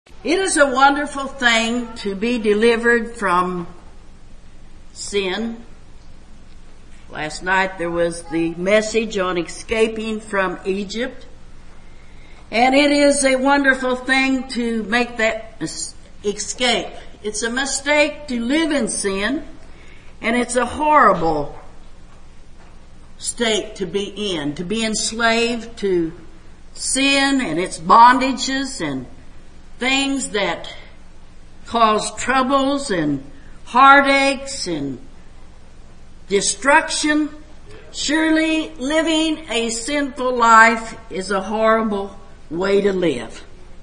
It is a wonderful thing to be delivered from sin. Last night there was the message on escaping from Egypt. And it is a wonderful thing to make that escape. It's a mistake to live in sin, and it's a horrible state to be in, to be enslaved to sin and its bondages and things that cause troubles and heartaches and destruction. Surely living a sinful life is a horrible way to live.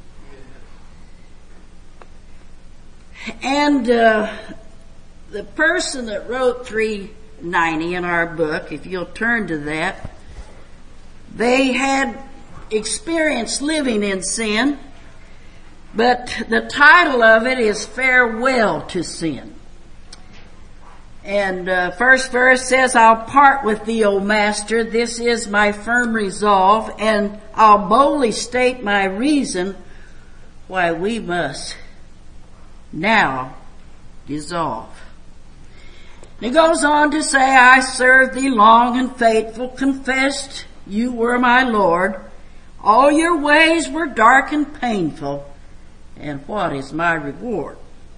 And the person that wrote 390 in our book, if you'll turn to that, they had experienced living in sin, but the title of it is Farewell to Sin. And first verse says, I'll part with thee, O Master, this is my firm resolve, and I'll boldly state my reason why we must now dissolve. And it goes on to say, I served thee long and faithful, confessed you were my Lord. All your ways were dark and painful, and what is my reward?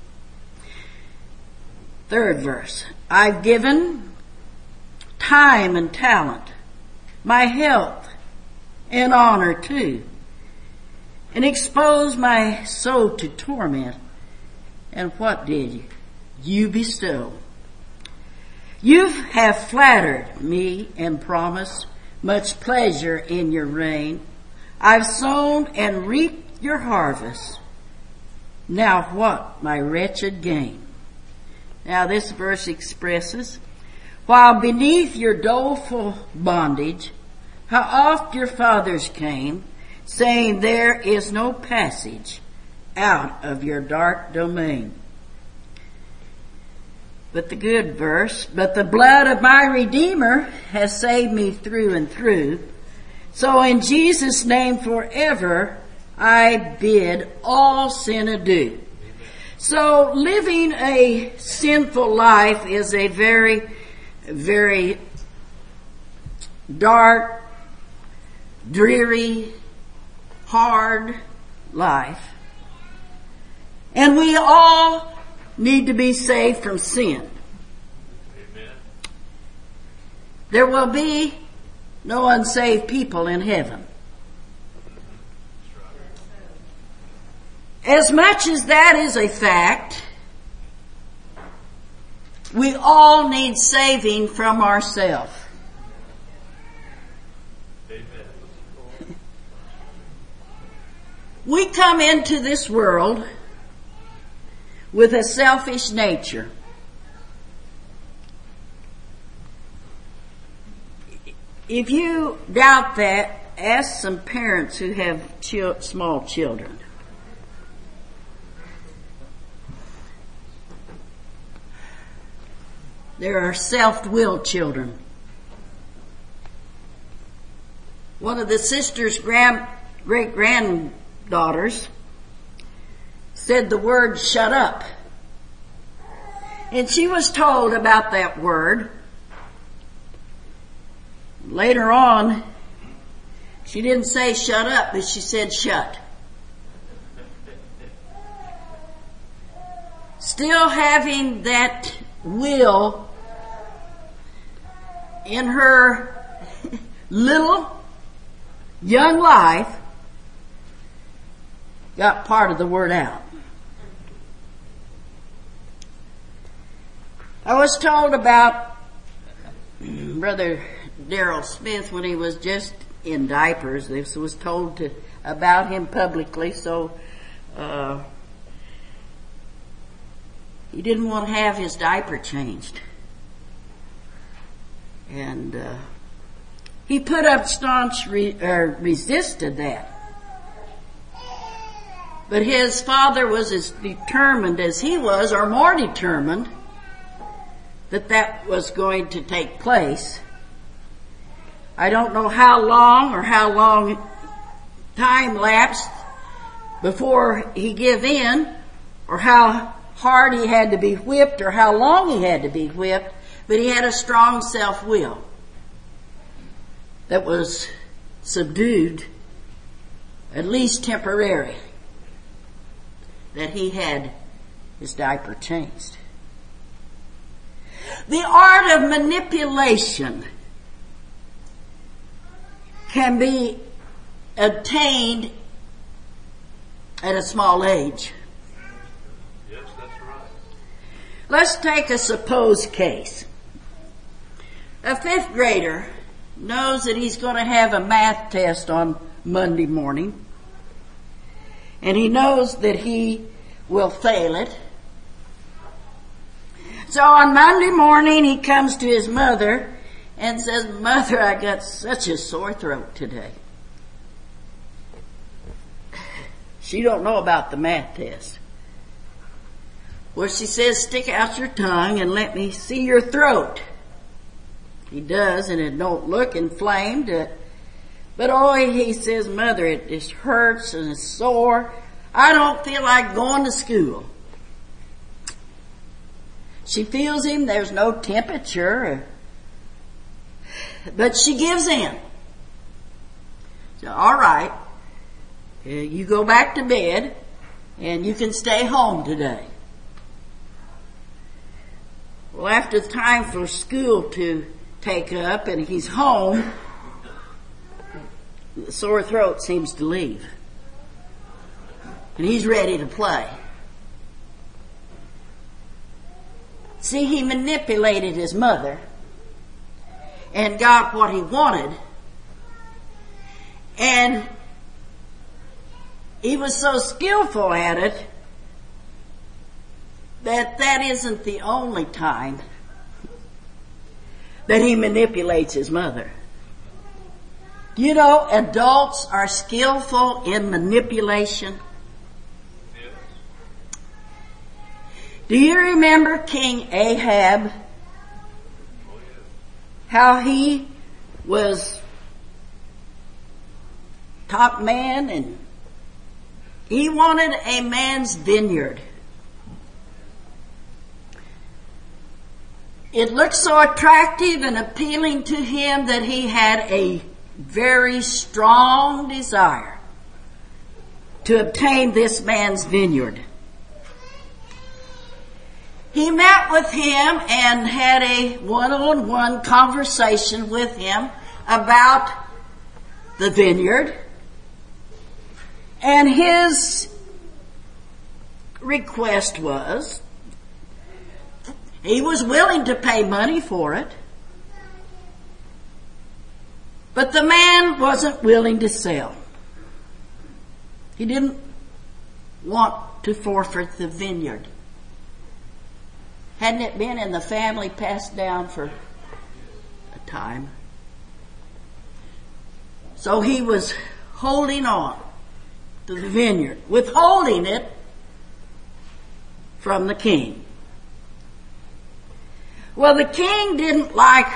Third verse, I've given time and talent, my health and honor too, and exposed my soul to torment. And what did you bestow? You have flattered me and promised much pleasure in your reign. I've sown and reaped your harvest. Now what my wretched gain? Now this verse expresses, while beneath your doleful bondage, how oft your fathers came, saying there is no passage out of your dark domain. But the good verse, but the blood of my Redeemer has saved me through and through. So in Jesus' name forever, I bid all sin adieu. So living a sinful life is a very, very dark, dreary, hard life. And we all need to be saved from sin. Amen. There will be no unsaved people in heaven. As much as that is a fact, we all need saving from ourselves. We come into this world with a selfish nature. If you doubt that, ask some parents who have small children. There are self-willed children. One of the sister's great-granddaughters said the word shut up. And she was told about that word. Later on, she didn't say shut up, but she said shut. Still having that will in her little young life, got part of the word out. I was told about Brother Darrell Smith when he was just in diapers. This was told about him publicly, so he didn't want to have his diaper changed. And he put up staunch resisted that. But his father was as determined as he was, or more determined, that was going to take place. I don't know how long time lapsed before he give in, or how hard he had to be whipped, or how long he had to be whipped, but he had a strong self-will that was subdued, at least temporary, that he had his diaper changed. The art of manipulation can be obtained at a small age. Yes, that's right. Let's take a supposed case. A 5th grader knows that he's going to have a math test on Monday morning, and he knows that he will fail it. So on Monday morning he comes to his mother and says, "Mother, I got such a sore throat today." She don't know about the math test. Well, she says, "Stick out your tongue and let me see your throat." He does, and it don't look inflamed. But he says, "Mother, it just hurts and it's sore. I don't feel like going to school." She feels him. There's no temperature. But she gives in. So, all right, you go back to bed and you can stay home today. Well, after the time for school to take up and he's home, the sore throat seems to leave. And he's ready to play. See, he manipulated his mother and got what he wanted. And he was so skillful at it that isn't the only time that he manipulates his mother. You know, adults are skillful in manipulation. Do you remember King Ahab? How he was top man and he wanted a man's vineyard. It looked so attractive and appealing to him that he had a very strong desire to obtain this man's vineyard. He met with him and had a one-on-one conversation with him about the vineyard. And his request was, he was willing to pay money for it, but the man wasn't willing to sell. He didn't want to forfeit the vineyard. Hadn't it been in the family, passed down for a time? So he was holding on to the vineyard, withholding it from the king. Well, the king didn't like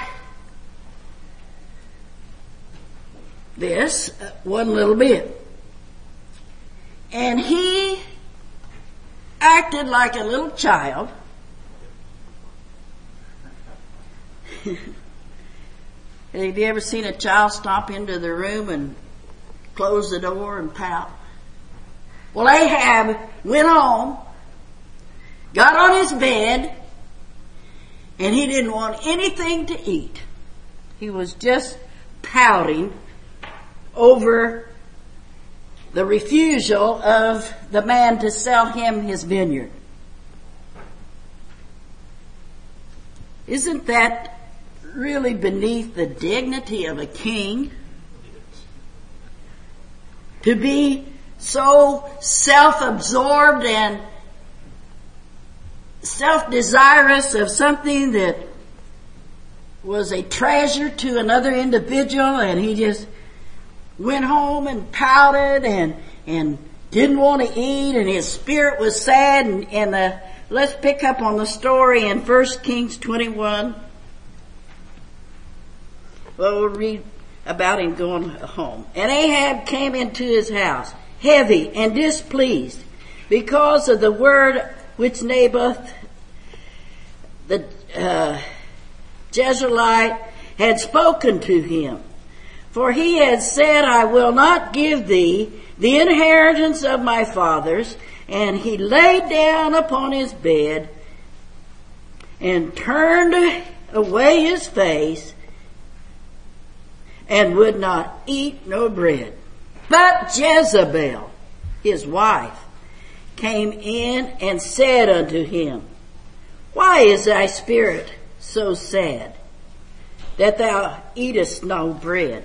this one little bit. And he acted like a little child. Have you ever seen a child stomp into the room and close the door and pout? Well, Ahab went home, got on his bed, and he didn't want anything to eat. He was just pouting over the refusal of the man to sell him his vineyard. Isn't that really beneath the dignity of a king? To be so self-absorbed and self-desirous of something that was a treasure to another individual, and he just went home and pouted and didn't want to eat, and his spirit was sad. And let's pick up on the story in 1 Kings 21. Well, we'll read about him going home. And Ahab came into his house. heavy and displeased because of the word which Naboth the Jezreelite had spoken to him. For he had said, I will not give thee the inheritance of my fathers. And he laid down upon his bed and turned away his face and would not eat no bread. But Jezebel, his wife, came in and said unto him, Why is thy spirit so sad, that thou eatest no bread?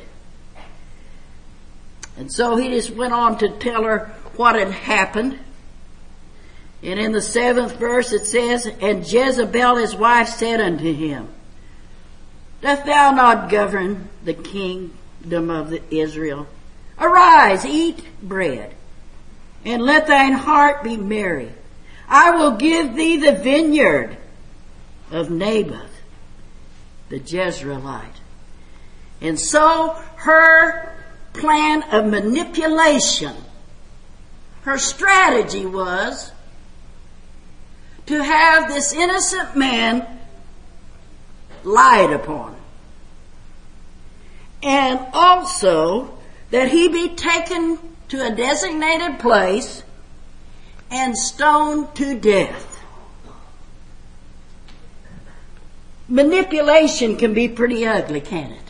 And so he just went on to tell her what had happened. And in the 7th verse it says, And Jezebel his wife said unto him, Doth thou not govern the kingdom of Israel? Arise, eat bread, and let thine heart be merry. I will give thee the vineyard of Naboth, the Jezreelite. And so her plan of manipulation, her strategy was to have this innocent man lied upon. And also that he be taken to a designated place and stoned to death. Manipulation can be pretty ugly, can't it?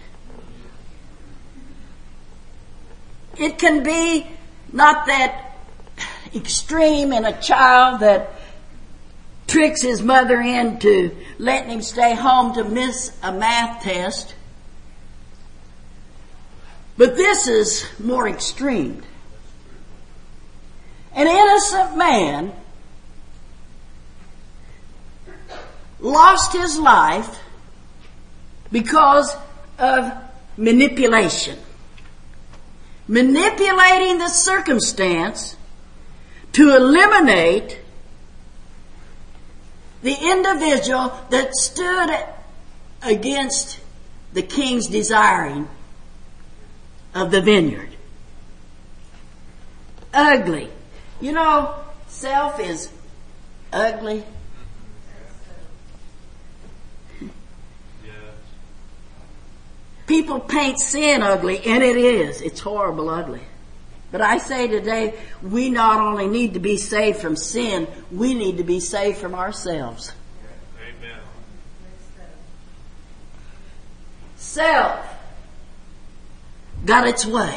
It can be not that extreme in a child that tricks his mother into letting him stay home to miss a math test. But this is more extreme. An innocent man lost his life because of manipulation. Manipulating the circumstance to eliminate the individual that stood against the king's desiring of the vineyard. Ugly. You know, self is ugly. People paint sin ugly, and it is. It's horrible ugly. But I say today, we not only need to be saved from sin, we need to be saved from ourselves. Amen. Self got its way.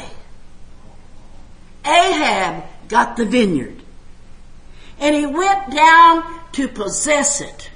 Ahab got the vineyard. And he went down to possess it.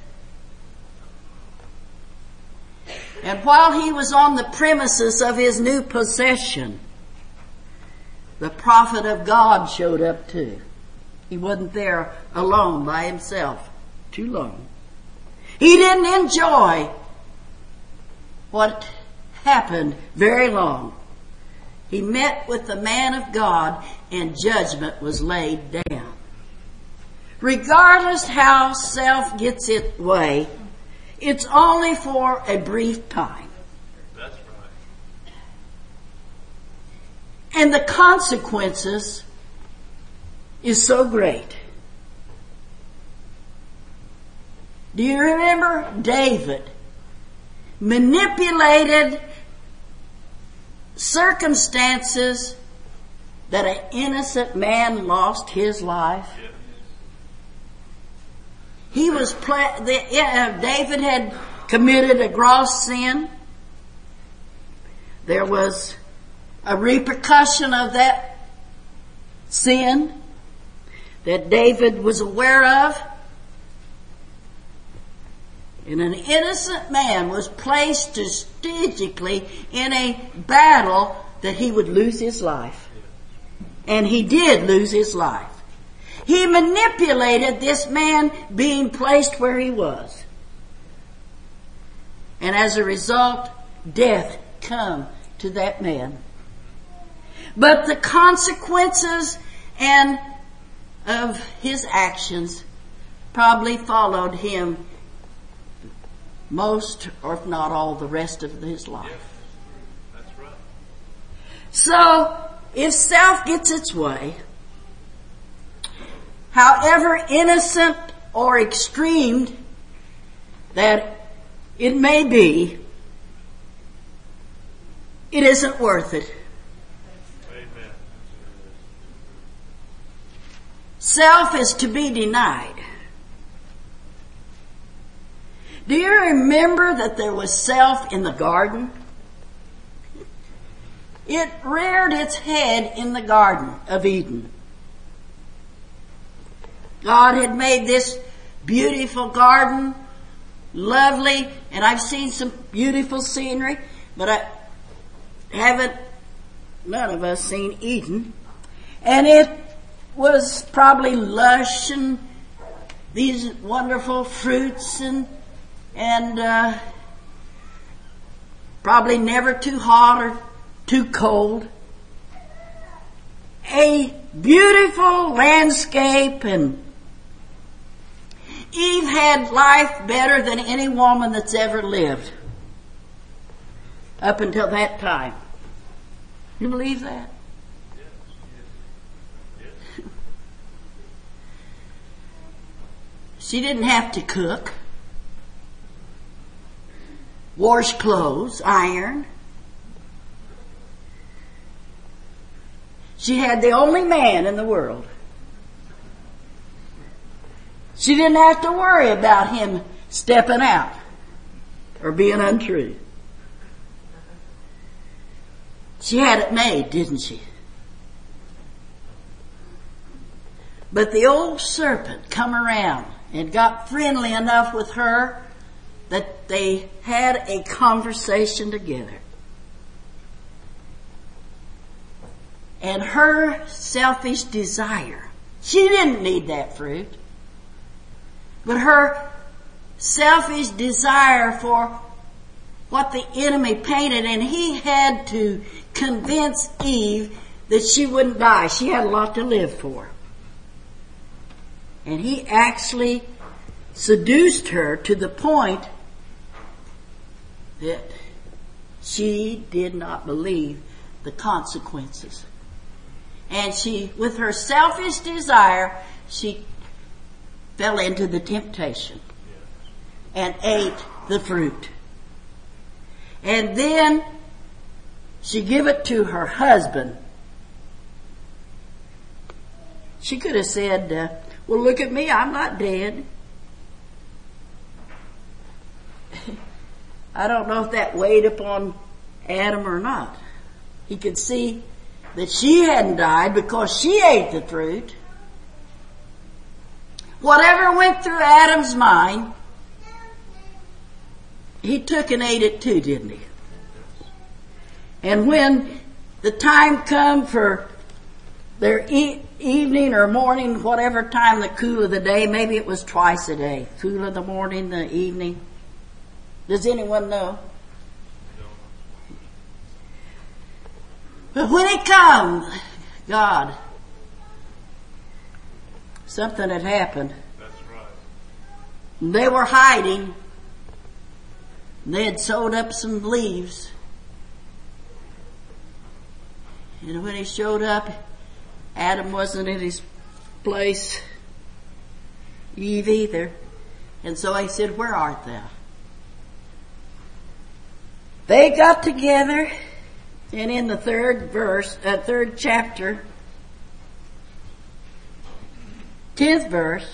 And while he was on the premises of his new possession, the prophet of God showed up too. He wasn't there alone by himself too long. He didn't enjoy what happened very long. He met with the man of God and judgment was laid down. Regardless how self gets its way, it's only for a brief time. That's right. And the consequences is so great. Do you remember David manipulated circumstances that an innocent man lost his life? Yes. He was David had committed a gross sin. There was a repercussion of that sin that David was aware of. And an innocent man was placed strategically in a battle that he would lose his life. And he did lose his life. He manipulated this man being placed where he was. And as a result, death come to that man. But the consequences and of his actions probably followed him most, or if not all, the rest of his life. Yes. That's right. So, if self gets its way, however innocent or extreme that it may be, it isn't worth it. Amen. Self is to be denied. Do you remember that there was self in the garden? It reared its head in the Garden of Eden. God had made this beautiful garden, lovely, and I've seen some beautiful scenery, but none of us seen Eden. And it was probably lush and these wonderful fruits and probably never too hot or too cold. A beautiful landscape, and Eve had life better than any woman that's ever lived up until that time. You believe that? Yes. She didn't have to cook, wash clothes, iron. She had the only man in the world. She didn't have to worry about him stepping out or being untrue. She had it made, didn't she? But the old serpent come around and got friendly enough with her that they had a conversation together. And her selfish desire, she didn't need that fruit, but her selfish desire for what the enemy painted, and he had to convince Eve that she wouldn't die. She had a lot to live for. And he actually seduced her to the point that she did not believe the consequences. And she, with her selfish desire, she fell into the temptation and ate the fruit. And then she gave it to her husband. She could have said, well, look at me, I'm not dead. I don't know if that weighed upon Adam or not. He could see that she hadn't died because she ate the fruit. Whatever went through Adam's mind, he took and ate it too, didn't he? And when the time come for their evening or morning, whatever time, the cool of the day, maybe it was twice a day, cool of the morning, the evening. Does anyone know? But when it comes, God, something had happened. That's right. They were hiding. They had sewed up some leaves. And when he showed up, Adam wasn't in his place. Eve either. And so he said, where art thou? They got together. And in the third chapter, 10th verse,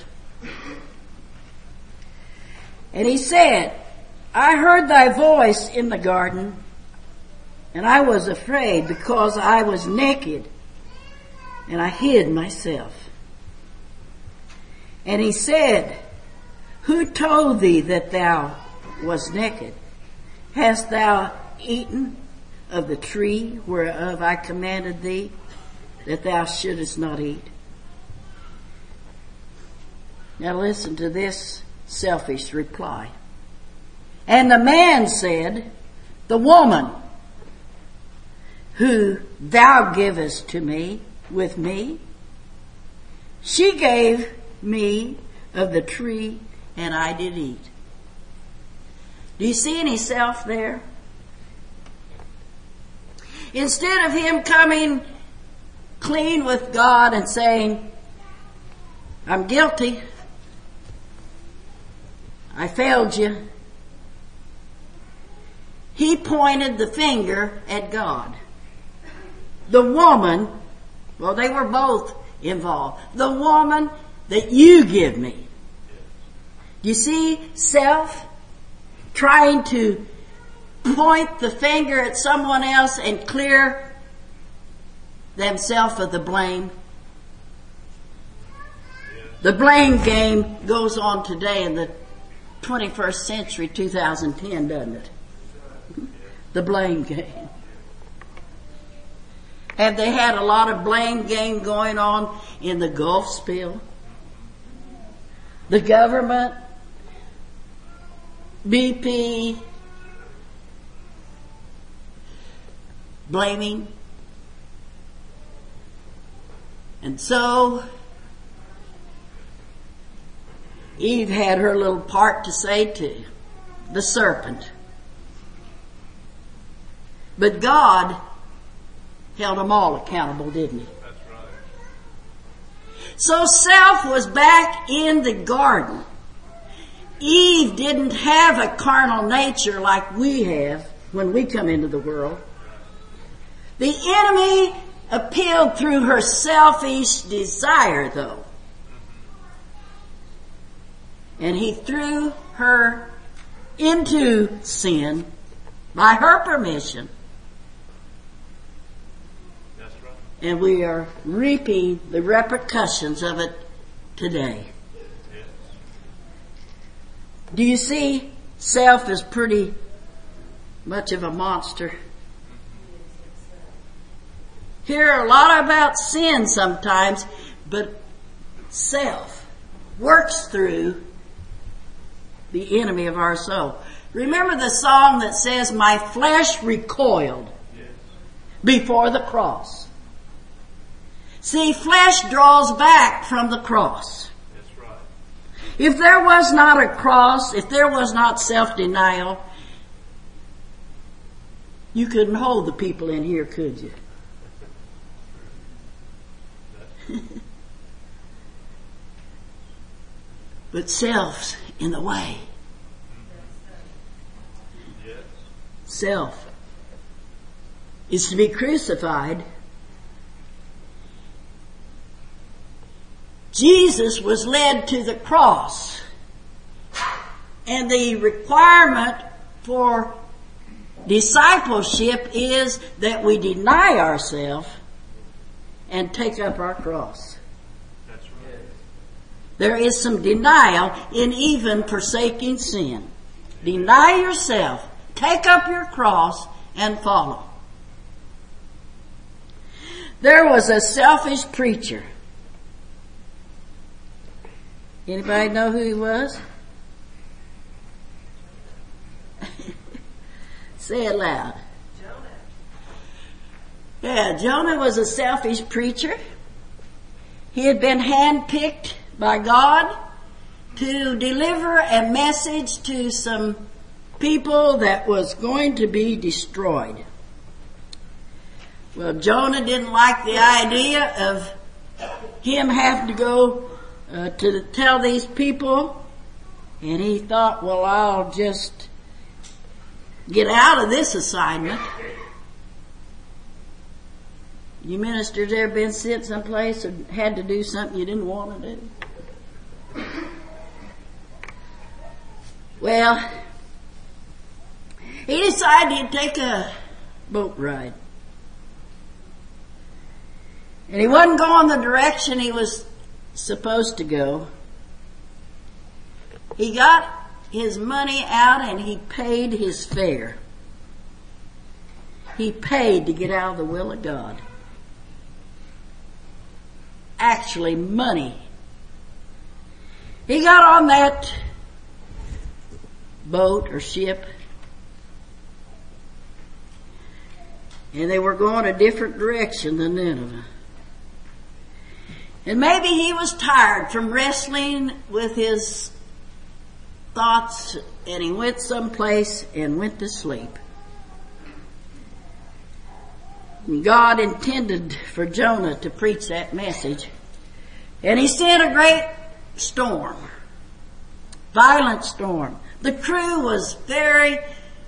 and he said, I heard thy voice in the garden, and I was afraid because I was naked, and I hid myself. And he said, who told thee that thou wast naked? Hast thou eaten of the tree whereof I commanded thee that thou shouldest not eat? Now listen to this selfish reply. And the man said, the woman who thou givest to me with me, she gave me of the tree and I did eat. Do you see any self there? Instead of him coming clean with God and saying, I'm guilty. I failed you. He pointed the finger at God. The woman, well, they were both involved. The woman that you give me. You see self trying to point the finger at someone else and clear themselves of the blame. The blame game goes on today in the 21st century, 2010, doesn't it? The blame game. Have they had a lot of blame game going on in the Gulf spill? The government, BP, blaming. And so Eve had her little part to say to the serpent. But God held them all accountable, didn't he? That's right. So self was back in the garden. Eve didn't have a carnal nature like we have when we come into the world. The enemy appealed through her selfish desire, though. And he threw her into sin by her permission. That's right. And we are reaping the repercussions of it today. Yes. Do you see self is pretty much of a monster? Hear a lot about sin sometimes, but self works through the enemy of our soul. Remember the song that says, "My flesh recoiled before the cross." See, flesh draws back from the cross. That's right. If there was not a cross, if there was not self-denial, you couldn't hold the people in here, could you? But self's in the way. Yes. Self is to be crucified. Jesus was led to the cross, and the requirement for discipleship is that we deny ourselves and take up our cross. That's right. There is some denial in even forsaking sin. Deny yourself, take up your cross, and follow. There was a selfish preacher. Anybody know who he was? Say it loud. Yeah, Jonah was a selfish preacher. He had been handpicked by God to deliver a message to some people that was going to be destroyed. Well, Jonah didn't like the idea of him having to go to tell these people, and he thought, well, I'll just get out of this assignment. You ministers ever been sent someplace or had to do something you didn't want to do? Well, he decided to take a boat ride. And he wasn't going the direction he was supposed to go. He got his money out and he paid his fare. He paid to get out of the will of God. Actually, money. He got on that boat or ship, and they were going a different direction than Nineveh. And maybe he was tired from wrestling with his thoughts, and he went someplace and went to sleep. God intended for Jonah to preach that message. And he sent a great storm. Violent storm. The crew was very,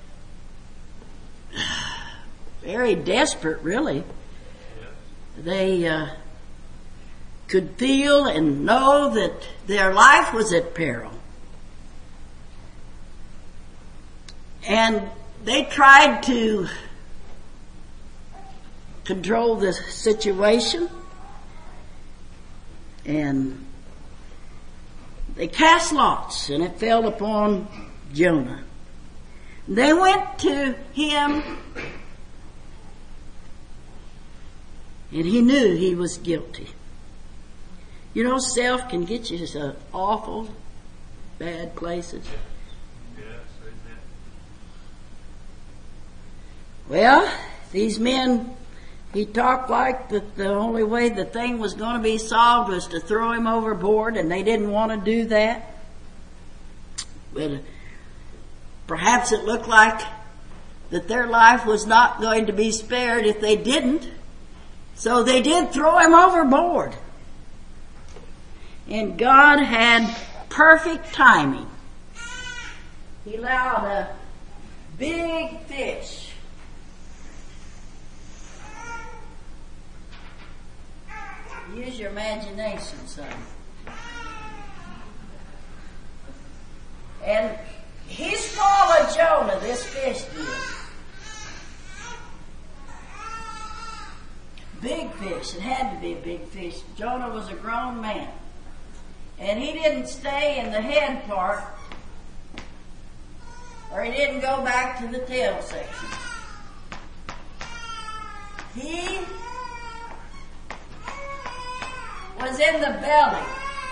very desperate, really. They could feel and know that their life was at peril. And they tried to control the situation. And they cast lots, and it fell upon Jonah. They went to him, and he knew he was guilty. You know, self can get you to awful, bad places. Yes, amen. Well, these men, he talked like that the only way the thing was going to be solved was to throw him overboard, and they didn't want to do that. But perhaps it looked like that their life was not going to be spared if they didn't. So they did throw him overboard. And God had perfect timing. He allowed a big fish use your imagination, son. And he swallowed Jonah, this fish did. Big fish. It had to be a big fish. Jonah was a grown man. And he didn't stay in the head part, or he didn't go back to the tail section. He was in the belly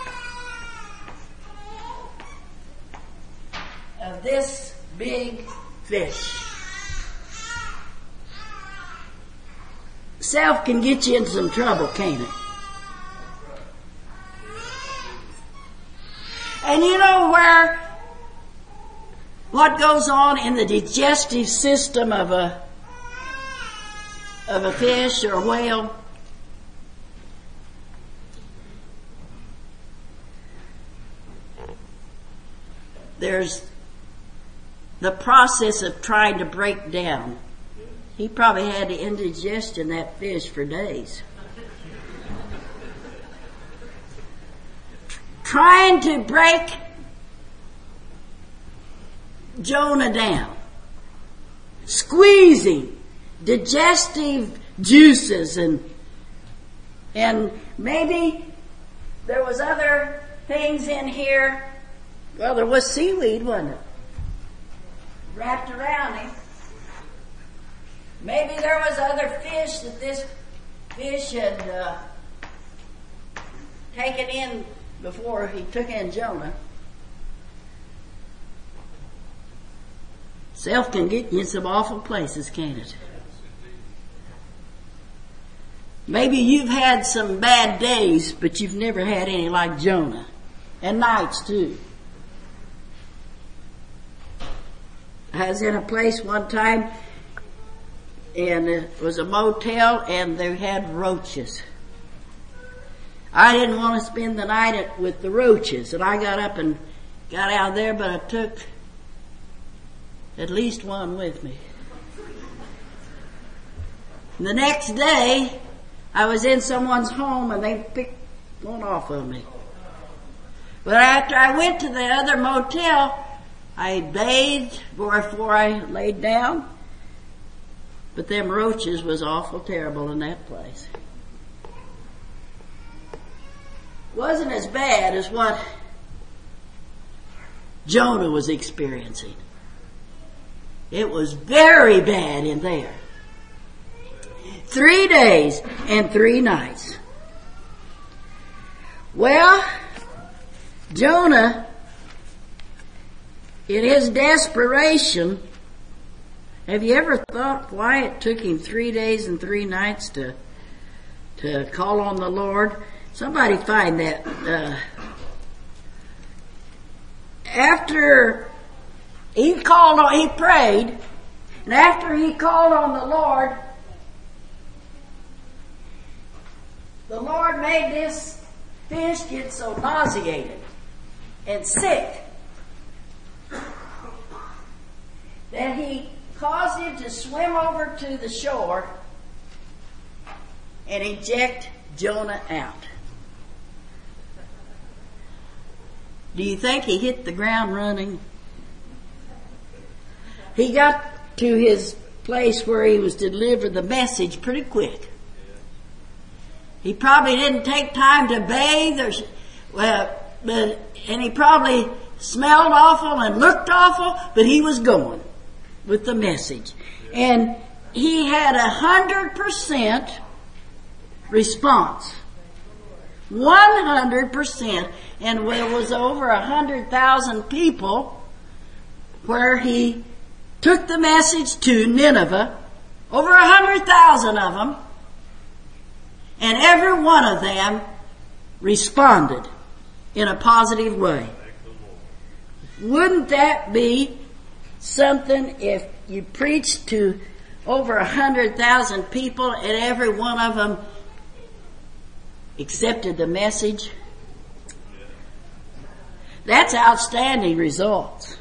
of this big fish. Self can get you into some trouble, can't it? And you know what goes on in the digestive system of a fish or a whale? There's the process of trying to break down. He probably had to indigestion that fish for days. Trying to break Jonah down. Squeezing digestive juices and maybe there was other things in here. Well, there was seaweed, wasn't it? Wrapped around him. Maybe there was other fish that this fish had taken in before he took in Jonah. Self can get you in some awful places, can't it? Maybe you've had some bad days, but you've never had any like Jonah. And nights too. I was in a place one time, and it was a motel, and they had roaches. I didn't want to spend the night with the roaches, and I got up and got out of there, but I took at least one with me. And the next day, I was in someone's home, and they picked one off of me. But after I went to the other motel, I bathed before I laid down, but them roaches was awful terrible in that place. Wasn't as bad as what Jonah was experiencing. It was very bad in there. 3 days and 3 nights. Well, Jonah, in his desperation, have you ever thought why it took him 3 days and 3 nights to call on the Lord? Somebody find that. After he prayed, and after he called on the Lord made this fish get so nauseated and sick that he caused him to swim over to the shore and eject Jonah out. Do you think he hit the ground running? He got to his place where he was to deliver the message pretty quick. He probably didn't take time to bathe, and he probably smelled awful and looked awful, but he was going with the message. And he had 100% response. 100%. And there was over 100,000 people where he took the message to Nineveh. Over 100,000 of them. And every one of them responded in a positive way. Wouldn't that be something if you preached to over 100,000 people and every one of them accepted the message? That's outstanding results.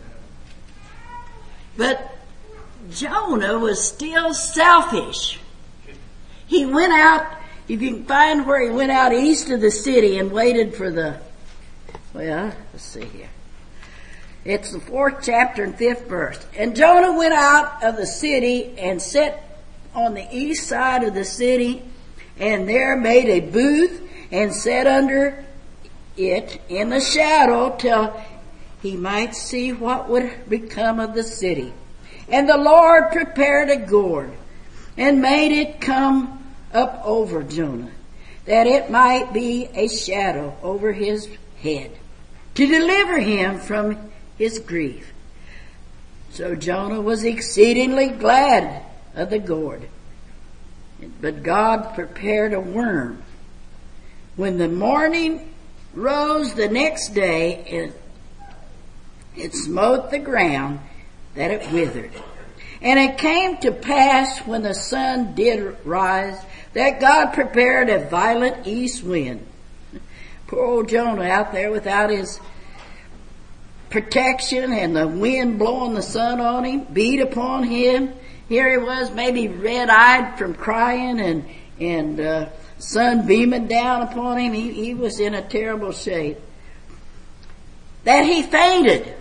But Jonah was still selfish. He went out, if you can find where he went out east of the city and waited for let's see here. It's the 4th chapter and 5th verse. And Jonah went out of the city and sat on the east side of the city, and there made a booth and sat under it in the shadow till he might see what would become of the city. And the Lord prepared a gourd and made it come up over Jonah, that it might be a shadow over his head, to deliver him from his grief. So Jonah was exceedingly glad of the gourd. But God prepared a worm. When the morning rose the next day, it smote the ground that it withered. And it came to pass when the sun did rise that God prepared a violent east wind. Poor old Jonah out there without his protection, and the wind blowing the sun on him, beat upon him. Here he was, maybe red-eyed from crying, and sun beaming down upon him. He was in a terrible shape. That he fainted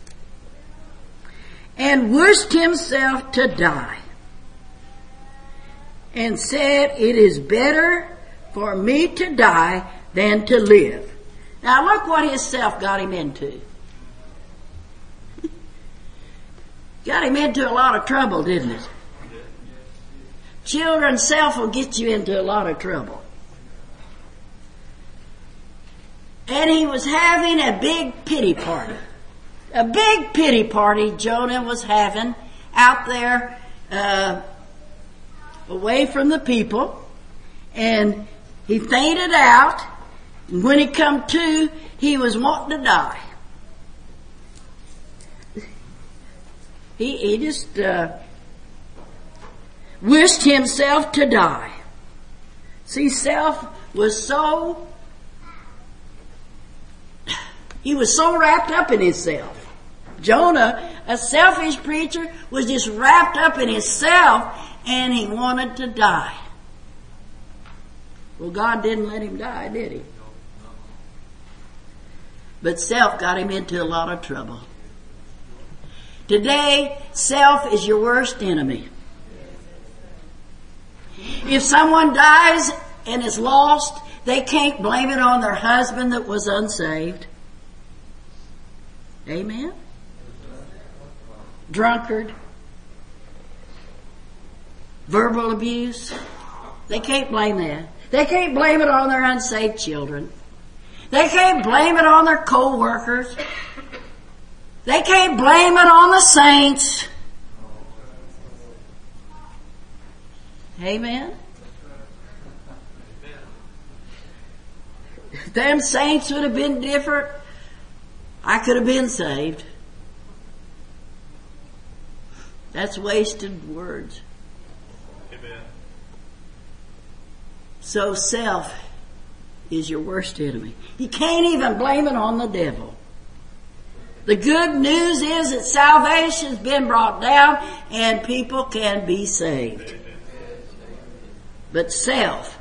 and wished himself to die, and said, "It is better for me to die than to live." Now look what his self got him into. Got him into a lot of trouble, didn't it? Children's self will get you into a lot of trouble. And he was having a big pity party. A big pity party Jonah was having out there away from the people. And he fainted out. And when he come to, he was wanting to die. He just wished himself to die. See, self was he was so wrapped up in himself. Jonah, a selfish preacher, was just wrapped up in himself, and he wanted to die. Well, God didn't let him die, did he? But self got him into a lot of trouble. Today, self is your worst enemy. If someone dies and is lost, they can't blame it on their husband that was unsaved. Amen? Drunkard. Verbal abuse. They can't blame that. They can't blame it on their unsaved children. They can't blame it on their co-workers. They can't blame it on the saints. Amen? If them saints would have been different, I could have been saved. That's wasted words. Amen. So self is your worst enemy. You can't even blame it on the devil. The good news is that salvation's been brought down and people can be saved. But self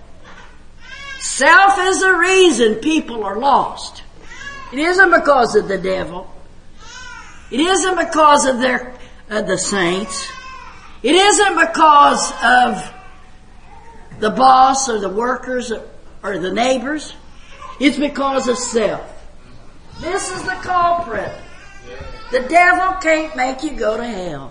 is the reason people are lost. It isn't because of the devil. It isn't because of the saints. It isn't because of the boss or the workers or the neighbors. It's because of self. This is the culprit. The devil can't make you go to hell.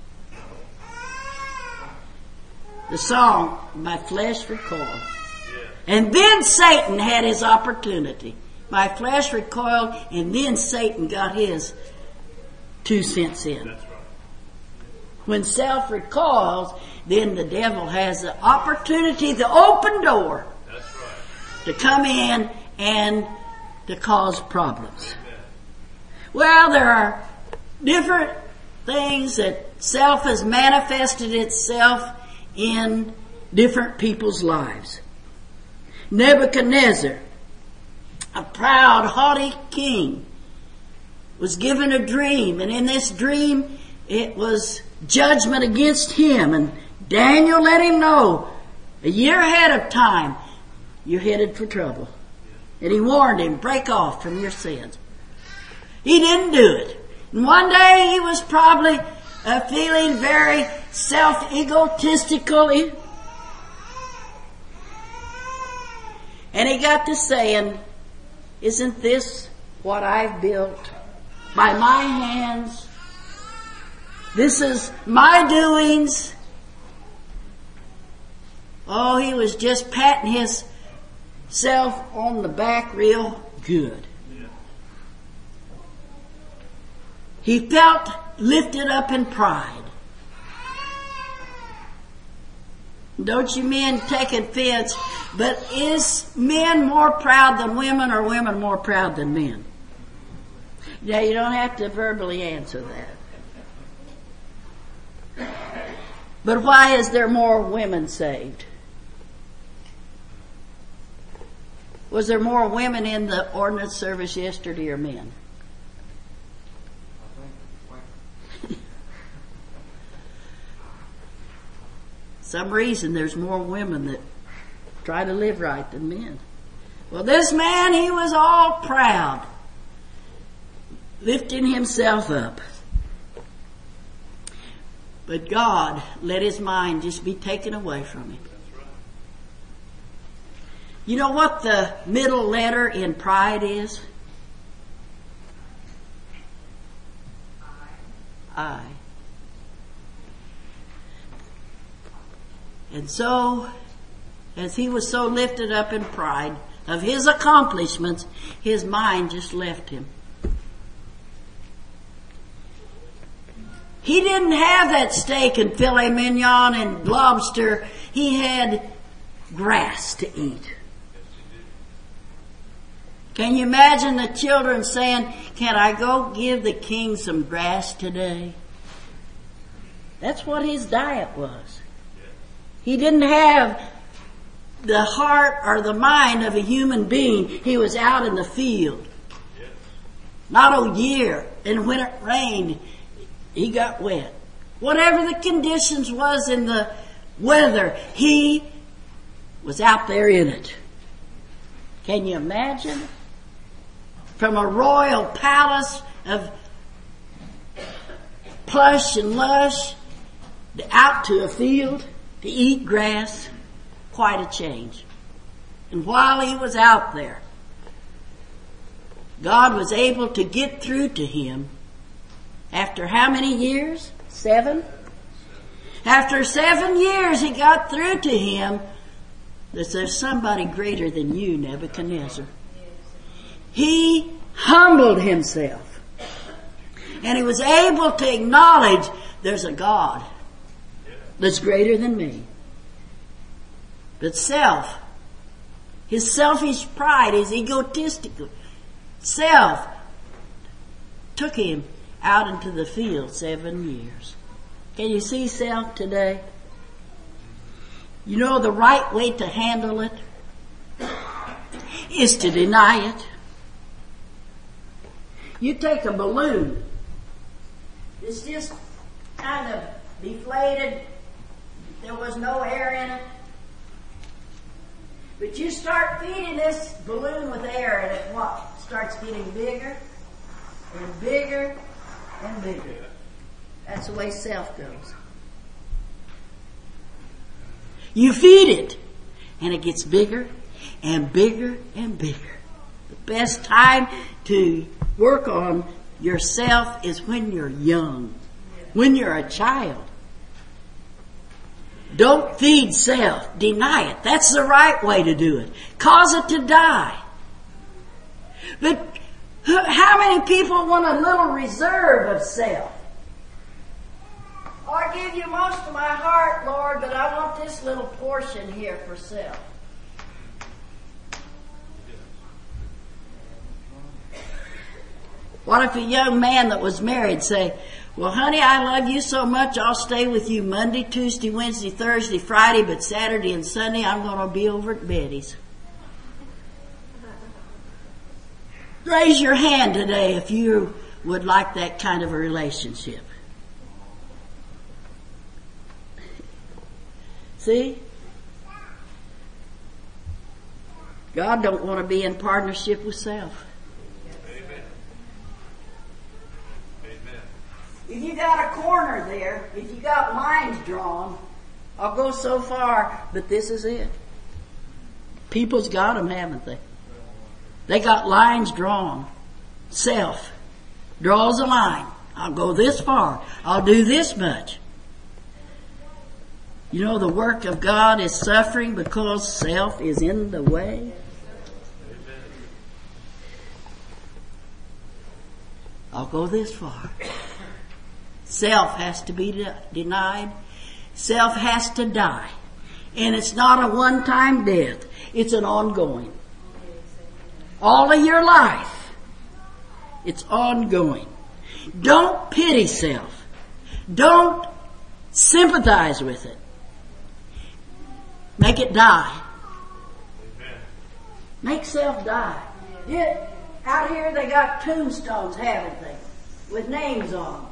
The song, my flesh recoiled. And then Satan had his opportunity. My flesh recoiled, and then Satan got his 2 cents in. That's right. When self recoils, then the devil has the opportunity, the open door, That's right. to come in and to cause problems. Well, there are different things that self has manifested itself in different people's lives. Nebuchadnezzar, a proud, haughty king, was given a dream, and in this dream it was judgment against him, and Daniel let him know a year ahead of time, you're headed for trouble. And he warned him, break off from your sins. He didn't do it. And one day he was probably feeling very self-egotistical. And he got to saying, isn't this what I've built by my hands? This is my doings. Oh, he was just patting himself on the back real good. He felt lifted up in pride. Don't you men take offense, but is men more proud than women, or women more proud than men? Yeah, you don't have to verbally answer that. But why is there more women saved? Was there more women in the ordinance service yesterday or men? Some reason there's more women that try to live right than men. Well, this man, he was all proud, lifting himself up. But God let his mind just be taken away from him. You know what the middle letter in pride is? I. And so, as he was so lifted up in pride of his accomplishments, his mind just left him. He didn't have that steak and filet mignon and lobster. He had grass to eat. Can you imagine the children saying, can I go give the king some grass today? That's what his diet was. He didn't have the heart or the mind of a human being. He was out in the field. Not a year. And when it rained, he got wet. Whatever the conditions was in the weather, he was out there in it. Can you imagine? From a royal palace of plush and lush out to a field to eat grass, quite a change. And while he was out there, God was able to get through to him after how many years? 7? After 7 years, he got through to him that there's somebody greater than you, Nebuchadnezzar. He humbled himself. And he was able to acknowledge there's a God that's greater than me. But self, his selfish pride, his egotistical self took him out into the field 7 years. Can you see self today? You know the right way to handle it? is to deny it. You take a balloon. It's just kind of deflated. There was no air in it. But you start feeding this balloon with air and it what? Starts getting bigger and bigger and bigger. That's the way self goes. You feed it and it gets bigger and bigger and bigger. The best time to work on yourself is when you're young, when you're a child. Don't feed self. Deny it. That's the right way to do it. Cause it to die. But how many people want a little reserve of self? I give you most of my heart, Lord, but I want this little portion here for self. What if a young man that was married say, well, honey, I love you so much, I'll stay with you Monday, Tuesday, Wednesday, Thursday, Friday, but Saturday and Sunday I'm going to be over at Betty's. Raise your hand today if you would like that kind of a relationship. See? God don't want to be in partnership with self. If you got a corner there, if you got lines drawn, I'll go so far, but this is it. People's got them, haven't they? They got lines drawn. Self draws a line. I'll go this far. I'll do this much. You know, the work of God is suffering because self is in the way. I'll go this far. Self has to be denied. Self has to die. And it's not a one-time death. It's an ongoing. All of your life. It's ongoing. Don't pity self. Don't sympathize with it. Make it die. Make self die. Out here they got tombstones, haven't they? With names on them.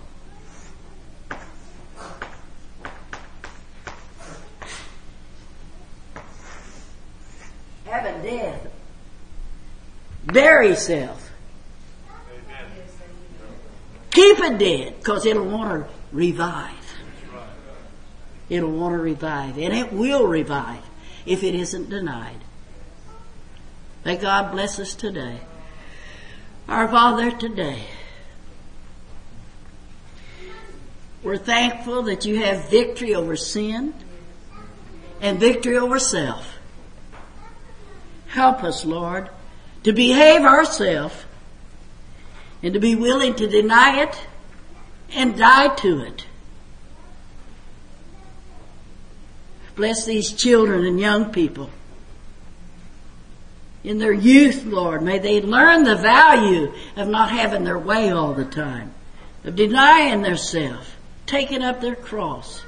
Have a death. Bury self. Keep it dead, because it'll want to revive. It'll want to revive, and it will revive if it isn't denied. May God bless us today. Our Father, today, we're thankful that you have victory over sin and victory over self. Help us, Lord, to behave ourselves and to be willing to deny it and die to it. Bless these children and young people. In their youth, Lord, may they learn the value of not having their way all the time, of denying themselves, taking up their cross,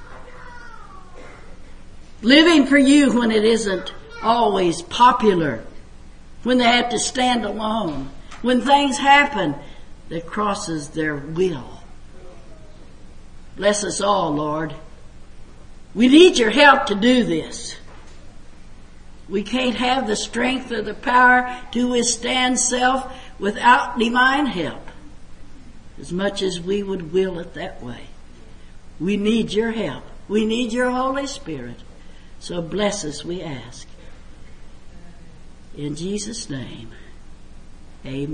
living for you when it isn't always popular, when they have to stand alone, when things happen that crosses their will. Bless us all, Lord. We need your help to do this. We can't have the strength or the power to withstand self without divine help, as much as we would will it that way. We need your help. We need your Holy Spirit. So bless us, we ask. In Jesus' name, amen.